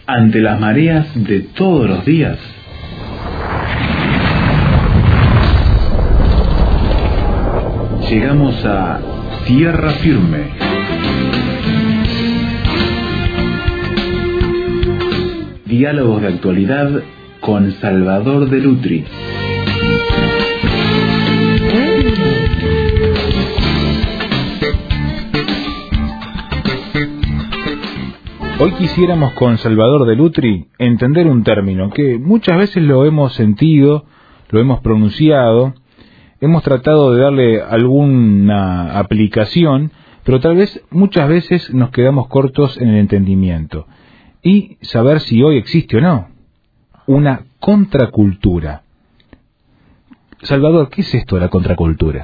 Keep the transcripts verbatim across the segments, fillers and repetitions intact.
ante las mareas de todos los días, llegamos a tierra firme. Diálogos de actualidad con Salvador de Lutri. Hoy quisiéramos con Salvador de Lutri entender un término que muchas veces lo hemos sentido, lo hemos pronunciado, hemos tratado de darle alguna aplicación, pero tal vez muchas veces nos quedamos cortos en el entendimiento y saber si hoy existe o no una contracultura. Salvador, ¿qué es esto de la contracultura?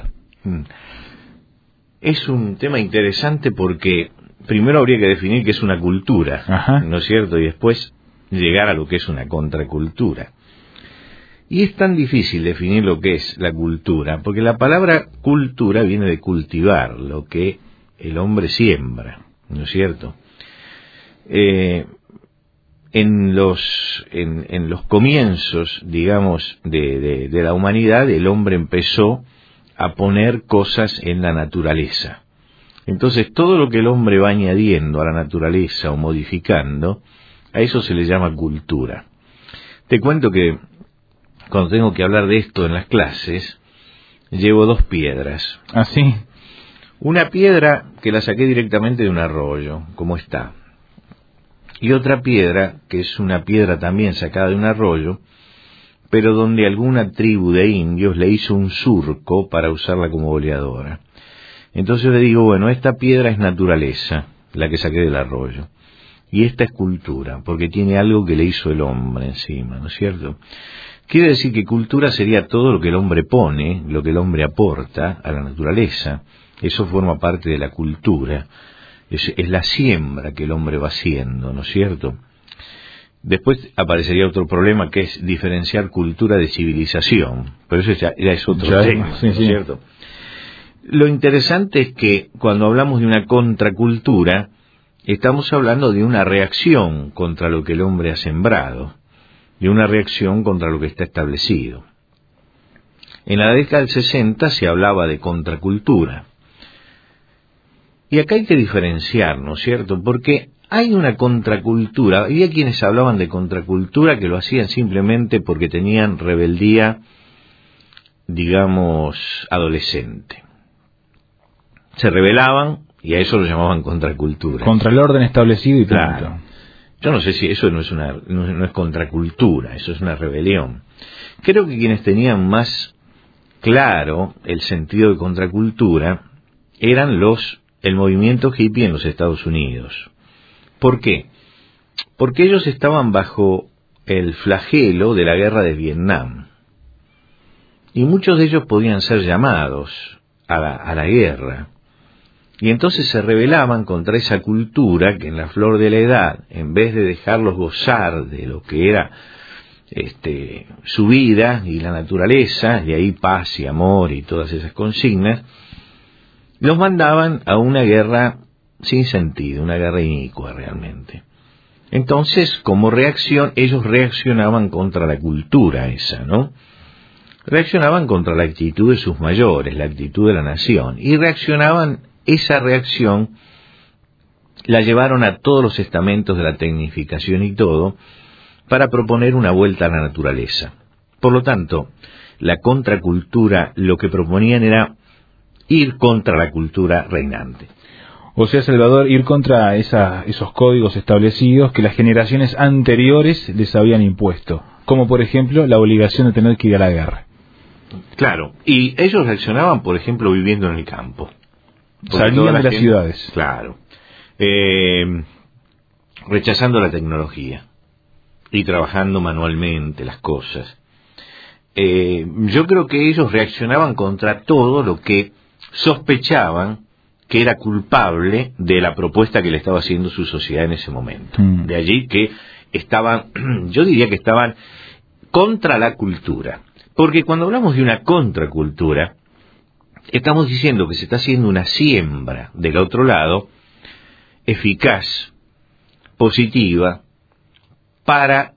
Es un tema interesante porque primero habría que definir qué es una cultura, Ajá. ¿no es cierto? Y después llegar a lo que es una contracultura. Y es tan difícil definir lo que es la cultura, porque la palabra cultura viene de cultivar, lo que el hombre siembra, ¿no es cierto? Eh, en los en, en los comienzos, digamos, de, de, de la humanidad, el hombre empezó a poner cosas en la naturaleza. Entonces, todo lo que el hombre va añadiendo a la naturaleza o modificando, a eso se le llama cultura. Te cuento que cuando tengo que hablar de esto en las clases, llevo dos piedras. ¿Ah, sí? Una piedra que la saqué directamente de un arroyo, como está. Y otra piedra, que es una piedra también sacada de un arroyo, pero donde alguna tribu de indios le hizo un surco para usarla como boleadora. Entonces le digo, bueno, esta piedra es naturaleza, la que saqué del arroyo, y esta es cultura, porque tiene algo que le hizo el hombre encima, ¿no es cierto? Quiere decir que cultura sería todo lo que el hombre pone, lo que el hombre aporta a la naturaleza. Eso forma parte de la cultura, es, es la siembra que el hombre va haciendo, ¿no es cierto? Después aparecería otro problema que es diferenciar cultura de civilización, pero eso ya, ya es otro ya, tema, sí, ¿no es sí. cierto? Lo interesante es que cuando hablamos de una contracultura, estamos hablando de una reacción contra lo que el hombre ha sembrado, de una reacción contra lo que está establecido. En la década del sesenta se hablaba de contracultura. Y acá hay que diferenciar, ¿no es cierto? Porque hay una contracultura, había quienes hablaban de contracultura que lo hacían simplemente porque tenían rebeldía, digamos, adolescente. Se rebelaban y a eso lo llamaban contracultura. Contra el orden establecido y claro. tanto. Yo no sé si eso no es una no, no es contracultura, eso es una rebelión. Creo que quienes tenían más claro el sentido de contracultura eran los el movimiento hippie en los Estados Unidos. ¿Por qué? Porque ellos estaban bajo el flagelo de la guerra de Vietnam. Y muchos de ellos podían ser llamados a la, a la guerra. Y entonces se rebelaban contra esa cultura que en la flor de la edad, en vez de dejarlos gozar de lo que era este, su vida y la naturaleza, y ahí paz y amor y todas esas consignas, los mandaban a una guerra sin sentido, una guerra inicua realmente. Entonces, como reacción, ellos reaccionaban contra la cultura esa, ¿no? Reaccionaban contra la actitud de sus mayores, la actitud de la nación, y reaccionaban, esa reacción la llevaron a todos los estamentos de la tecnificación y todo, para proponer una vuelta a la naturaleza. Por lo tanto, la contracultura lo que proponían era ir contra la cultura reinante. O sea, Salvador, ir contra esa, esos códigos establecidos que las generaciones anteriores les habían impuesto, como por ejemplo la obligación de tener que ir a la guerra. Claro, y ellos reaccionaban, por ejemplo, viviendo en el campo. Salían de las ciudades. Claro. Eh, rechazando la tecnología y trabajando manualmente las cosas. Eh, yo creo que ellos reaccionaban contra todo lo que sospechaban que era culpable de la propuesta que le estaba haciendo su sociedad en ese momento. Mm. De allí que estaban, yo diría que estaban contra la cultura. Porque cuando hablamos de una contracultura, estamos diciendo que se está haciendo una siembra del otro lado, eficaz, positiva, para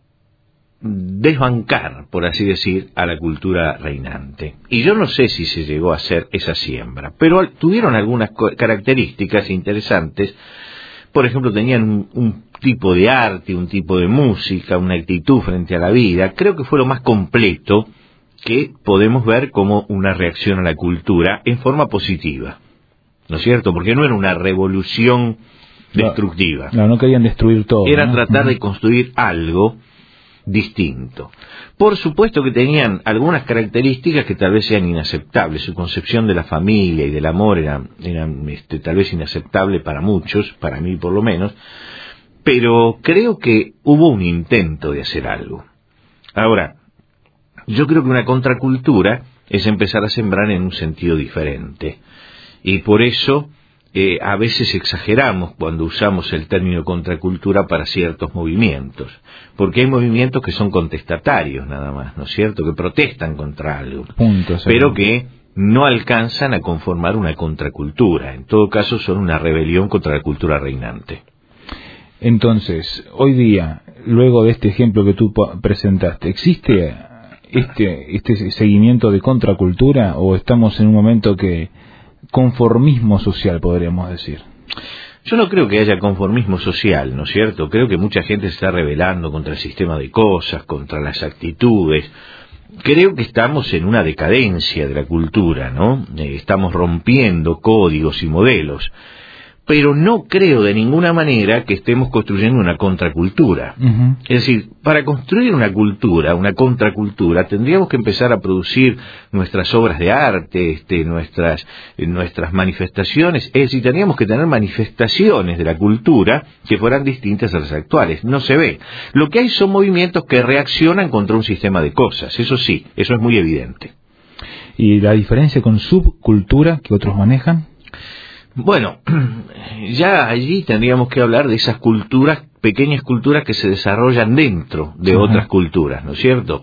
desbancar, por así decir, a la cultura reinante. Y yo no sé si se llegó a hacer esa siembra, pero tuvieron algunas características interesantes. Por ejemplo, tenían un, un tipo de arte, un tipo de música, una actitud frente a la vida. Creo que fue lo más completo que podemos ver como una reacción a la cultura en forma positiva, ¿no es cierto? Porque no era una revolución destructiva. No, no, no querían destruir todo. Era ¿no? tratar Uh-huh. de construir algo distinto. Por supuesto que tenían algunas características que tal vez sean inaceptables. Su concepción de la familia y del amor era, era este, tal vez inaceptable para muchos, para mí por lo menos, pero creo que hubo un intento de hacer algo. Ahora, yo creo que una contracultura es empezar a sembrar en un sentido diferente, y por eso Eh, a veces exageramos cuando usamos el término contracultura para ciertos movimientos, porque hay movimientos que son contestatarios nada más, ¿no es cierto?, que protestan contra algo, Punto, pero que no alcanzan a conformar una contracultura. En todo caso son una rebelión contra la cultura reinante. Entonces, hoy día, luego de este ejemplo que tú presentaste, ¿existe este, este seguimiento de contracultura o estamos en un momento que conformismo social, podríamos decir? Yo no creo que haya conformismo social, ¿no es cierto? Creo que mucha gente se está rebelando contra el sistema de cosas, contra las actitudes. Creo que estamos en una decadencia de la cultura, ¿no? Eh, estamos rompiendo códigos y modelos. Pero no creo de ninguna manera que estemos construyendo una contracultura. Uh-huh. Es decir, para construir una cultura, una contracultura, tendríamos que empezar a producir nuestras obras de arte, este, nuestras, nuestras manifestaciones. Es decir, tendríamos que tener manifestaciones de la cultura que fueran distintas a las actuales. No se ve. Lo que hay son movimientos que reaccionan contra un sistema de cosas. Eso sí, eso es muy evidente. ¿Y la diferencia con subcultura que otros manejan? Bueno, ya allí tendríamos que hablar de esas culturas, pequeñas culturas que se desarrollan dentro de uh-huh. otras culturas, ¿no es cierto?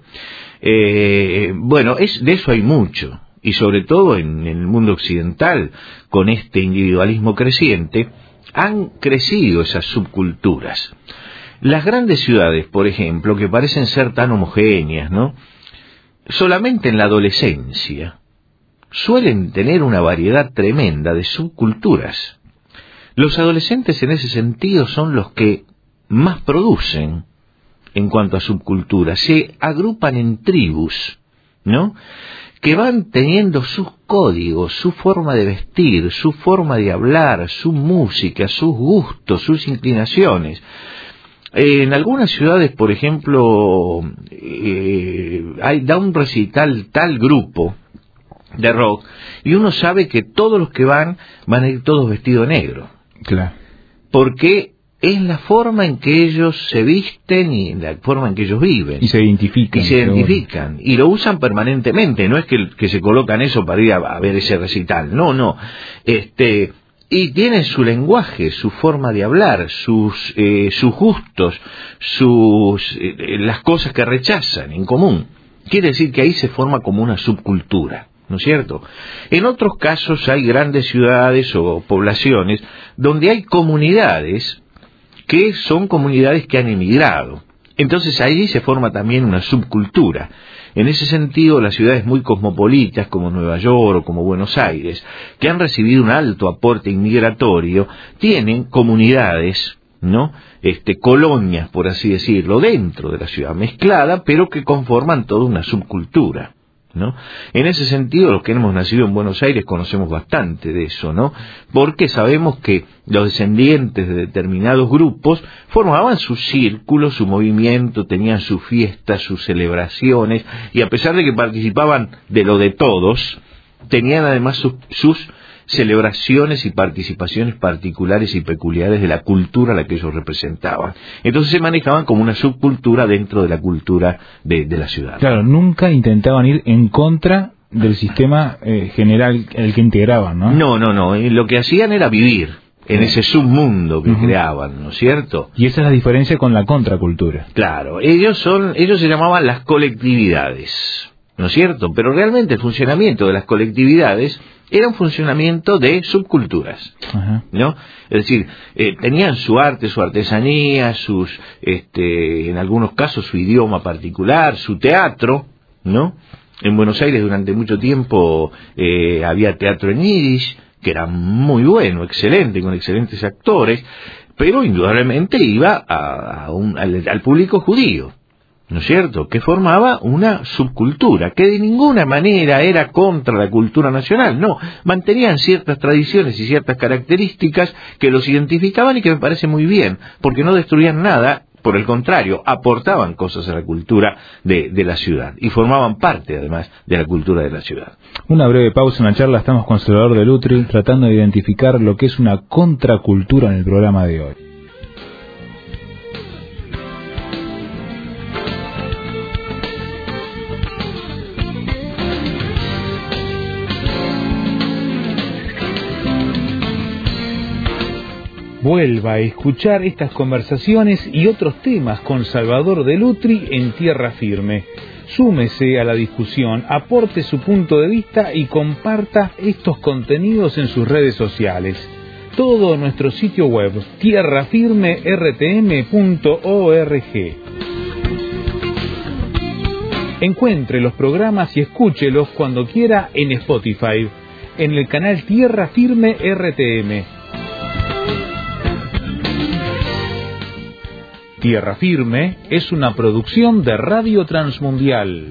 Eh, bueno, es, de eso hay mucho, y sobre todo en, en el mundo occidental, con este individualismo creciente, han crecido esas subculturas. Las grandes ciudades, por ejemplo, que parecen ser tan homogéneas, ¿no?, solamente en la adolescencia suelen tener una variedad tremenda de subculturas. Los adolescentes en ese sentido son los que más producen en cuanto a subculturas. Se agrupan en tribus, ¿no?, que van teniendo sus códigos, su forma de vestir, su forma de hablar, su música, sus gustos, sus inclinaciones. En algunas ciudades, por ejemplo, eh, hay, da un recital tal grupo de rock, y uno sabe que todos los que van, van a ir todos vestidos de negro. Claro. Porque es la forma en que ellos se visten y la forma en que ellos viven. Y se identifican. Y se identifican. Y lo usan permanentemente. No es que, que se colocan eso para ir a, a ver ese recital. No, no. Este, y tienen su lenguaje, su forma de hablar, sus, eh, sus gustos, sus, eh, las cosas que rechazan en común. Quiere decir que ahí se forma como una subcultura, ¿no es cierto? En otros casos hay grandes ciudades o poblaciones donde hay comunidades que son comunidades que han emigrado. Entonces allí se forma también una subcultura. En ese sentido, las ciudades muy cosmopolitas como Nueva York o como Buenos Aires, que han recibido un alto aporte inmigratorio, tienen comunidades, ¿no?, este, colonias, por así decirlo, dentro de la ciudad, mezclada, pero que conforman toda una subcultura, ¿no? En ese sentido, los que hemos nacido en Buenos Aires conocemos bastante de eso, ¿no? Porque sabemos que los descendientes de determinados grupos formaban su círculo, su movimiento, tenían sus fiestas, sus celebraciones, y a pesar de que participaban de lo de todos, tenían además sus, sus celebraciones y participaciones particulares y peculiares de la cultura a la que ellos representaban. Entonces se manejaban como una subcultura dentro de la cultura de, de la ciudad. Claro, nunca intentaban ir en contra del sistema eh, general el que integraban, ¿no? No, no, no. Lo que hacían era vivir en ese submundo que uh-huh. creaban, ¿no es cierto? Y esa es la diferencia con la contracultura. Claro, ellos son, ellos se llamaban las colectividades, ¿no es cierto? Pero realmente el funcionamiento de las colectividades era un funcionamiento de subculturas, Ajá. ¿no? Es decir, eh, tenían su arte, su artesanía, sus, este, en algunos casos su idioma particular, su teatro, ¿no? En Buenos Aires durante mucho tiempo eh, había teatro en yiddish, que era muy bueno, excelente, con excelentes actores, pero indudablemente iba a, a un, al, al público judío, ¿no es cierto?, que formaba una subcultura, que de ninguna manera era contra la cultura nacional, no, mantenían ciertas tradiciones y ciertas características que los identificaban y que me parece muy bien, porque no destruían nada, por el contrario, aportaban cosas a la cultura de, de la ciudad, y formaban parte además de la cultura de la ciudad. Una breve pausa en la charla, estamos con Salvador de Lutri, tratando de identificar lo que es una contracultura en el programa de hoy. Vuelva a escuchar estas conversaciones y otros temas con Salvador de Lutri en Tierra Firme. Súmese a la discusión, aporte su punto de vista y comparta estos contenidos en sus redes sociales. Todo en nuestro sitio web tierra firme r t m punto org. Encuentre los programas y escúchelos cuando quiera en Spotify, en el canal Tierra Firme R T M. Tierra Firme es una producción de Radio Transmundial.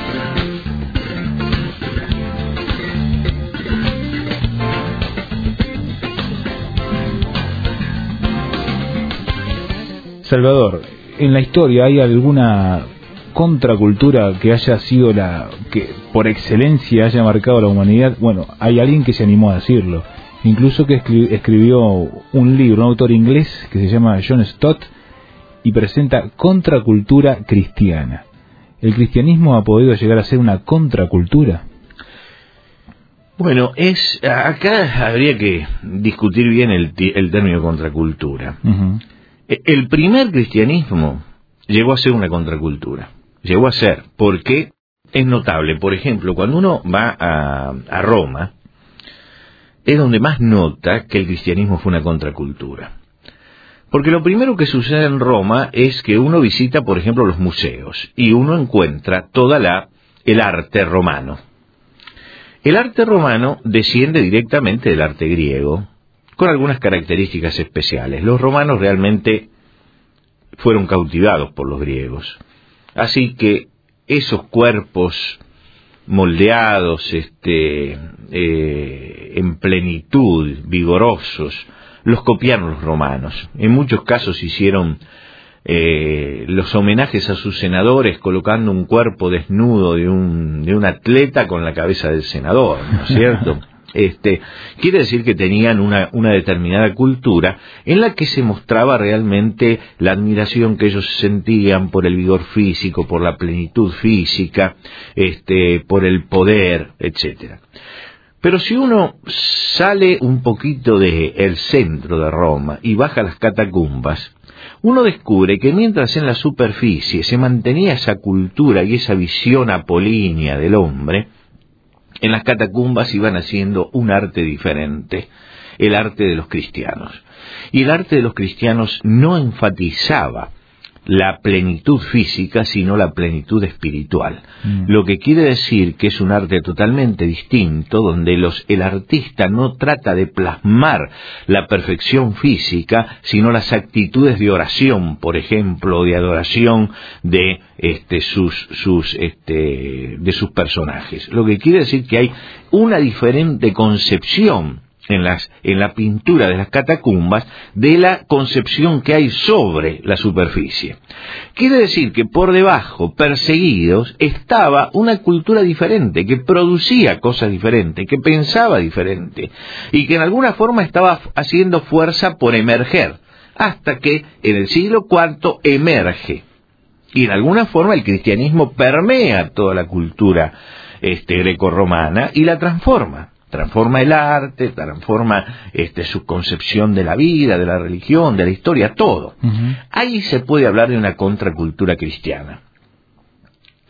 Salvador, en la historia hay alguna contracultura que haya sido la que por excelencia haya marcado a la humanidad. Bueno, hay alguien que se animó a decirlo, incluso que escri- escribió un libro, un autor inglés que se llama John Stott, y presenta contracultura cristiana. ¿El cristianismo ha podido llegar a ser una contracultura? Bueno, es acá habría que discutir bien el, el término contracultura. Uh-huh. El primer cristianismo llegó a ser una contracultura. Llegó a ser, porque es notable. Por ejemplo, cuando uno va a, a Roma, es donde más nota que el cristianismo fue una contracultura. Porque lo primero que sucede en Roma es que uno visita, por ejemplo, los museos y uno encuentra toda la el arte romano. El arte romano desciende directamente del arte griego, con algunas características especiales. Los romanos realmente fueron cautivados por los griegos. Así que esos cuerpos moldeados, este, eh, en plenitud, vigorosos, los copiaron los romanos. En muchos casos hicieron eh, los homenajes a sus senadores colocando un cuerpo desnudo de un, de un atleta con la cabeza del senador, ¿no es cierto? Este, quiere decir que tenían una, una determinada cultura en la que se mostraba realmente la admiración que ellos sentían por el vigor físico, por la plenitud física, este, por el poder, etcétera. Pero si uno sale un poquito del centro de Roma y baja las catacumbas, uno descubre que mientras en la superficie se mantenía esa cultura y esa visión apolínea del hombre, en las catacumbas iban haciendo un arte diferente, el arte de los cristianos. Y el arte de los cristianos no enfatizaba la plenitud física, sino la plenitud espiritual. Mm. Lo que quiere decir que es un arte totalmente distinto, donde los, el artista no trata de plasmar la perfección física, sino las actitudes de oración, por ejemplo, de adoración de este, sus, sus, este, de sus personajes. Lo que quiere decir que hay una diferente concepción en las en la pintura de las catacumbas de la concepción que hay sobre la superficie. Quiere decir que por debajo, perseguidos, estaba una cultura diferente, que producía cosas diferentes, que pensaba diferente, y que en alguna forma estaba haciendo fuerza por emerger, hasta que en el siglo cuarto emerge. Y en alguna forma el cristianismo permea toda la cultura este, grecorromana y la transforma. Transforma el arte, transforma este, su concepción de la vida, de la religión, de la historia, todo. Uh-huh. Ahí se puede hablar de una contracultura cristiana.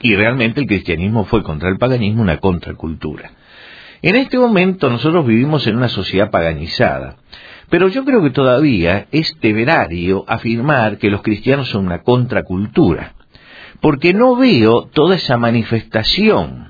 Y realmente el cristianismo fue contra el paganismo una contracultura. En este momento nosotros vivimos en una sociedad paganizada, pero yo creo que todavía es temerario afirmar que los cristianos son una contracultura, porque no veo toda esa manifestación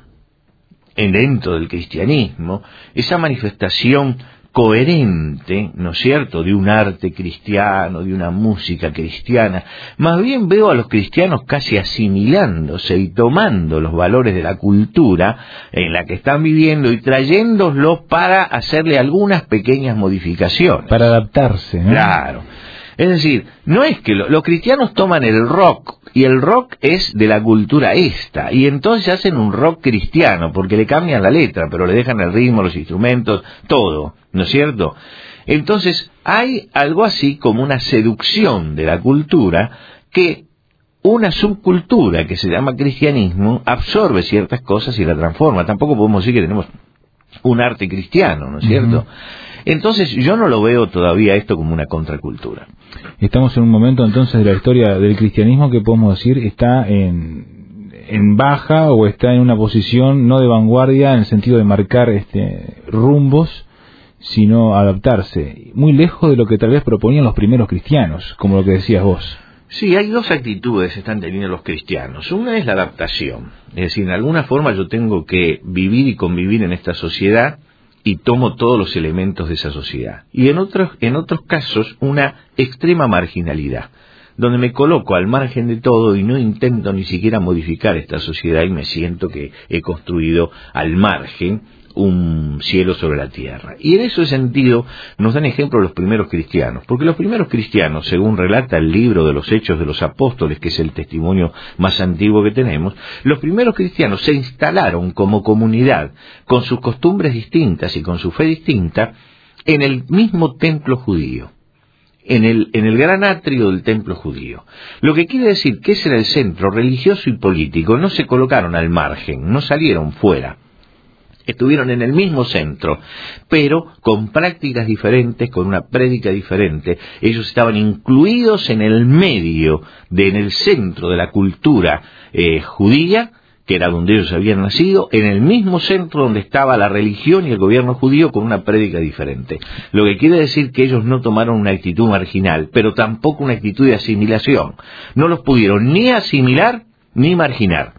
en dentro del cristianismo, esa manifestación coherente, ¿no es cierto?, de un arte cristiano, de una música cristiana. Más bien veo a los cristianos casi asimilándose y tomando los valores de la cultura en la que están viviendo y trayéndolos para hacerle algunas pequeñas modificaciones. Para adaptarse, ¿no? Claro. Es decir, no es que lo, los cristianos toman el rock, y el rock es de la cultura esta, y entonces hacen un rock cristiano, porque le cambian la letra, pero le dejan el ritmo, los instrumentos, todo, ¿no es cierto? Entonces hay algo así como una seducción de la cultura, que una subcultura que se llama cristianismo absorbe ciertas cosas y la transforma. Tampoco podemos decir que tenemos un arte cristiano, ¿no es cierto? Uh-huh. Entonces yo no lo veo todavía esto como una contracultura. Estamos en un momento entonces de la historia del cristianismo que podemos decir está en, en baja, o está en una posición no de vanguardia en el sentido de marcar este rumbos, sino adaptarse, muy lejos de lo que tal vez proponían los primeros cristianos, como lo que decías vos. Sí, hay dos actitudes que están teniendo los cristianos. Una es la adaptación, es decir, en alguna forma yo tengo que vivir y convivir en esta sociedad y tomo todos los elementos de esa sociedad. Y en otros, en otros casos, una extrema marginalidad, donde me coloco al margen de todo y no intento ni siquiera modificar esta sociedad y me siento que he construido al margen un cielo sobre la tierra. Y en ese sentido nos dan ejemplo los primeros cristianos, porque los primeros cristianos, según relata el libro de los Hechos de los Apóstoles, que es el testimonio más antiguo que tenemos, los primeros cristianos se instalaron como comunidad, con sus costumbres distintas y con su fe distinta, en el mismo templo judío, en el, en el gran atrio del templo judío. Lo que quiere decir que ese era el centro religioso y político, no se colocaron al margen, no salieron fuera. Estuvieron en el mismo centro, pero con prácticas diferentes, con una prédica diferente. Ellos estaban incluidos en el medio, de, en el centro de la cultura eh, judía, que era donde ellos habían nacido, en el mismo centro donde estaba la religión y el gobierno judío, con una prédica diferente. Lo que quiere decir que ellos no tomaron una actitud marginal, pero tampoco una actitud de asimilación. No los pudieron ni asimilar ni marginar.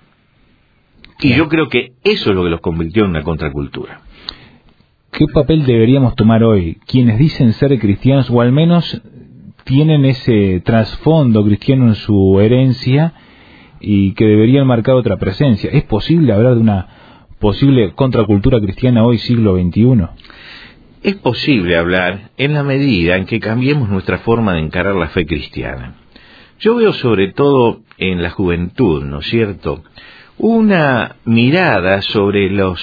Y yo creo que eso es lo que los convirtió en una contracultura. ¿Qué papel deberíamos tomar hoy quienes dicen ser cristianos, o al menos tienen ese trasfondo cristiano en su herencia y que deberían marcar otra presencia? ¿Es posible hablar de una posible contracultura cristiana hoy, siglo veintiuno? Es posible hablar en la medida en que cambiemos nuestra forma de encarar la fe cristiana. Yo veo sobre todo en la juventud, ¿no es cierto?, una mirada sobre los,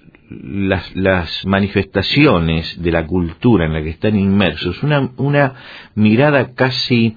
las, las manifestaciones de la cultura en la que están inmersos, una, una mirada casi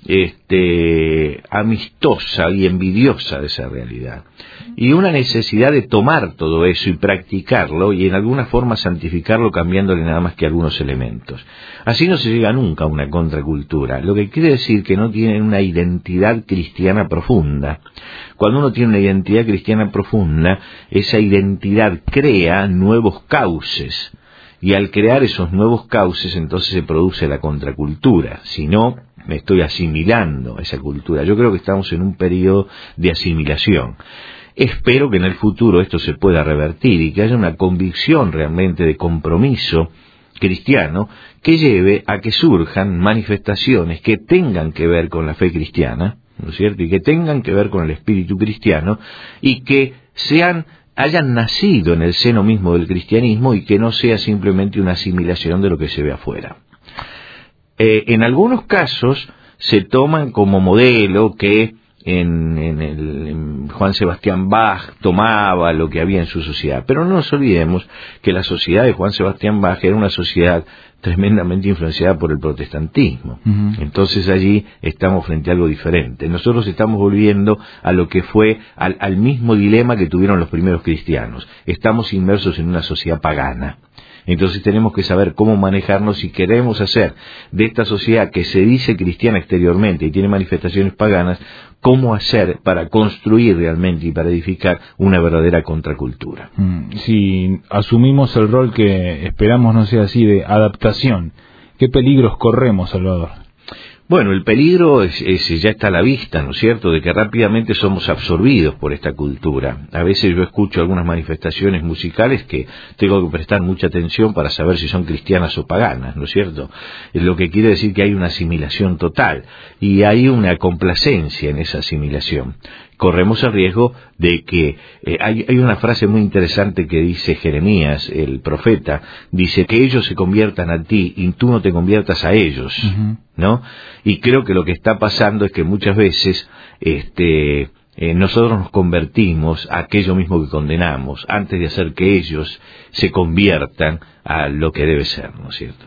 este, amistosa y envidiosa de esa realidad, y una necesidad de tomar todo eso y practicarlo y en alguna forma santificarlo, cambiándole nada más que algunos elementos. Así no se llega nunca a una contracultura, lo que quiere decir que no tienen una identidad cristiana profunda. Cuando uno tiene una identidad cristiana profunda, esa identidad crea nuevos cauces, y al crear esos nuevos cauces entonces se produce la contracultura. Si no, me estoy asimilando a esa cultura. Yo creo que estamos en un periodo de asimilación. Espero que en el futuro esto se pueda revertir y que haya una convicción realmente de compromiso cristiano que lleve a que surjan manifestaciones que tengan que ver con la fe cristiana, ¿no es cierto?, y que tengan que ver con el espíritu cristiano, y que sean hayan nacido en el seno mismo del cristianismo y que no sea simplemente una asimilación de lo que se ve afuera. Eh, en algunos casos se toman como modelo que en, en, el, en Juan Sebastián Bach tomaba lo que había en su sociedad, pero no nos olvidemos que la sociedad de Juan Sebastián Bach era una sociedad tremendamente influenciada por el protestantismo. Uh-huh. Entonces allí estamos frente a algo diferente. Nosotros estamos volviendo a lo que fue al, al mismo dilema que tuvieron los primeros cristianos. Estamos inmersos en una sociedad pagana. Entonces tenemos que saber cómo manejarnos si queremos hacer de esta sociedad que se dice cristiana exteriormente y tiene manifestaciones paganas, cómo hacer para construir realmente y para edificar una verdadera contracultura. Si asumimos el rol que esperamos no sea así de adaptación, ¿qué peligros corremos, Salvador? Bueno, el peligro es, es, ya está a la vista, ¿no es cierto?, de que rápidamente somos absorbidos por esta cultura. A veces yo escucho algunas manifestaciones musicales que tengo que prestar mucha atención para saber si son cristianas o paganas, ¿no es cierto? Es lo que quiere decir que hay una asimilación total y hay una complacencia en esa asimilación. Corremos el riesgo de que eh, hay, hay una frase muy interesante que dice Jeremías, el profeta, dice que ellos se conviertan a ti y tú no te conviertas a ellos, uh-huh. ¿no? Y creo que lo que está pasando es que muchas veces este, eh, nosotros nos convertimos a aquello mismo que condenamos antes de hacer que ellos se conviertan a lo que debe ser, ¿no es cierto?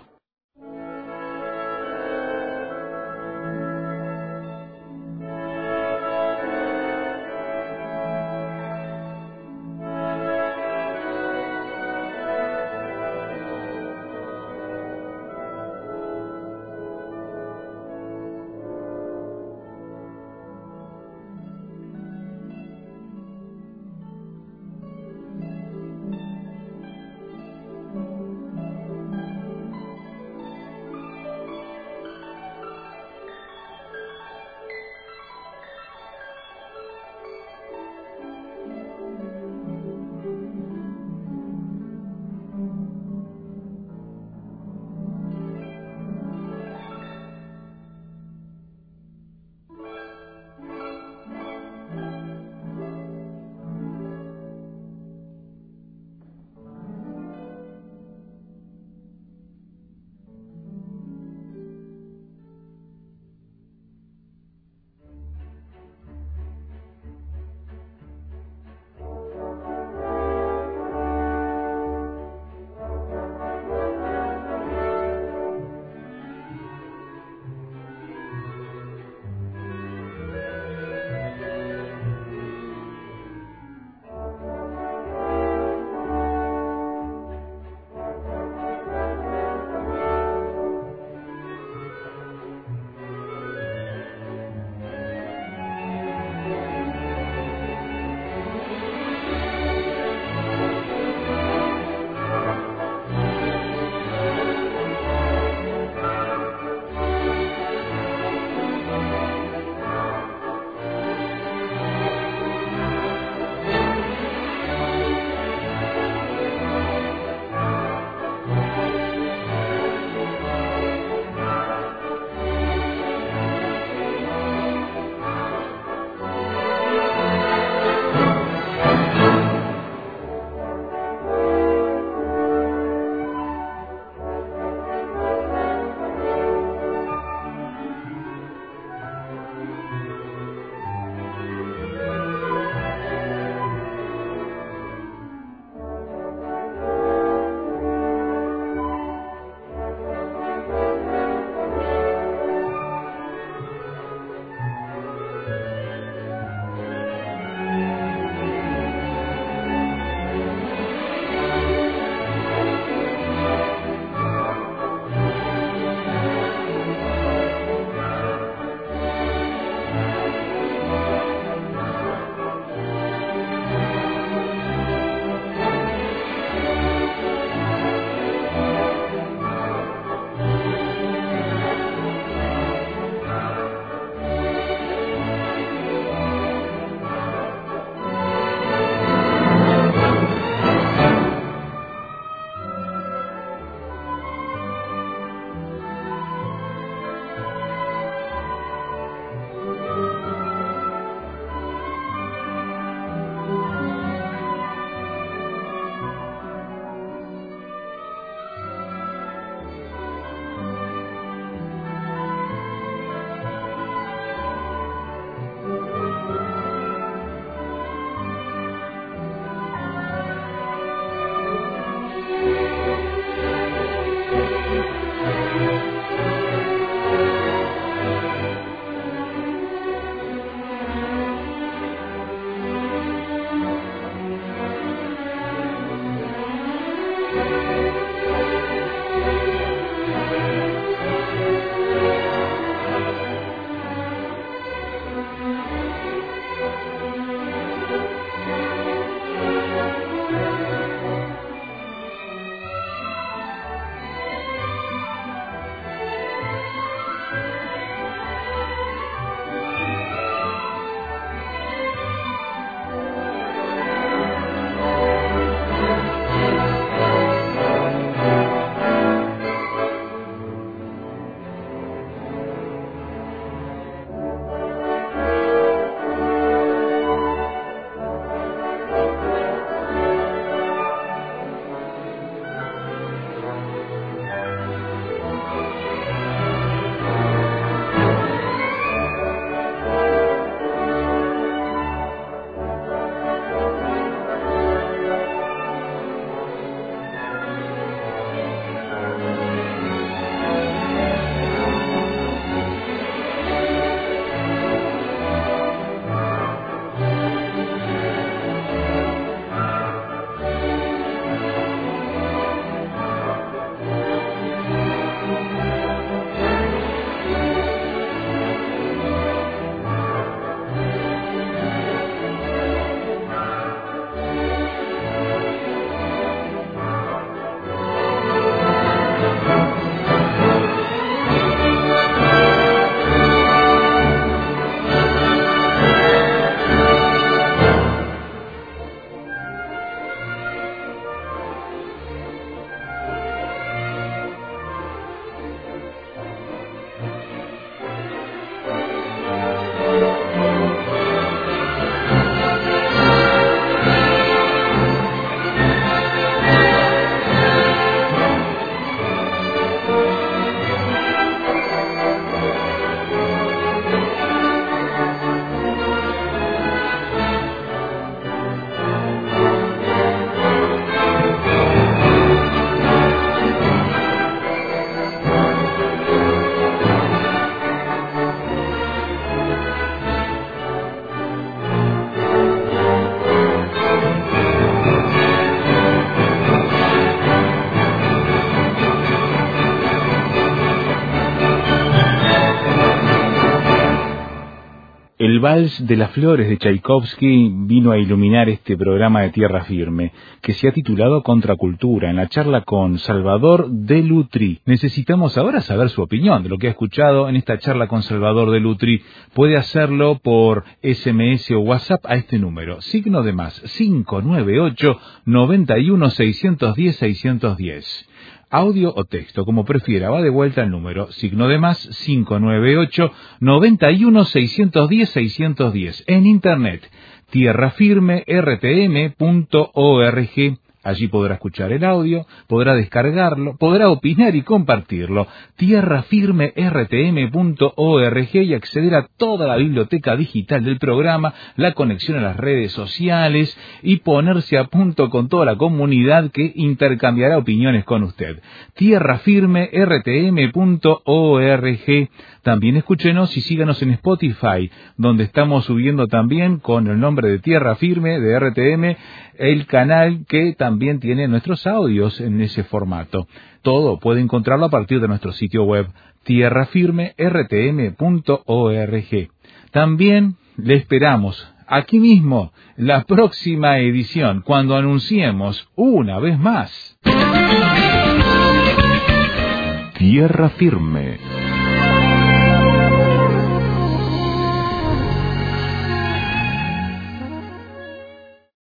El Vals de las Flores de Tchaikovsky vino a iluminar este programa de Tierra Firme, que se ha titulado Contracultura, en la charla con Salvador Delutri. Necesitamos ahora saber su opinión de lo que ha escuchado en esta charla con Salvador Delutri. Puede hacerlo por S M S o WhatsApp a este número, signo de más, cinco nueve ocho, noventa y uno, seiscientos diez, seiscientos diez. Audio o texto, como prefiera, va de vuelta al número, signo de más, cinco nueve ocho, noventa y uno, seiscientos diez, seiscientos diez. En internet, tierra firme r t m punto org. Allí podrá escuchar el audio, podrá descargarlo, podrá opinar y compartirlo. tierra firme r t m punto org y acceder a toda la biblioteca digital del programa, la conexión a las redes sociales y ponerse a punto con toda la comunidad que intercambiará opiniones con usted. tierra firme r t m punto org. También escúchenos y síganos en Spotify, donde estamos subiendo también con el nombre de Tierra Firme de R T M, el canal que también tiene nuestros audios en ese formato. Todo puede encontrarlo a partir de nuestro sitio web, tierra firme r t m punto org. También le esperamos aquí mismo la próxima edición, cuando anunciemos una vez más Tierra Firme.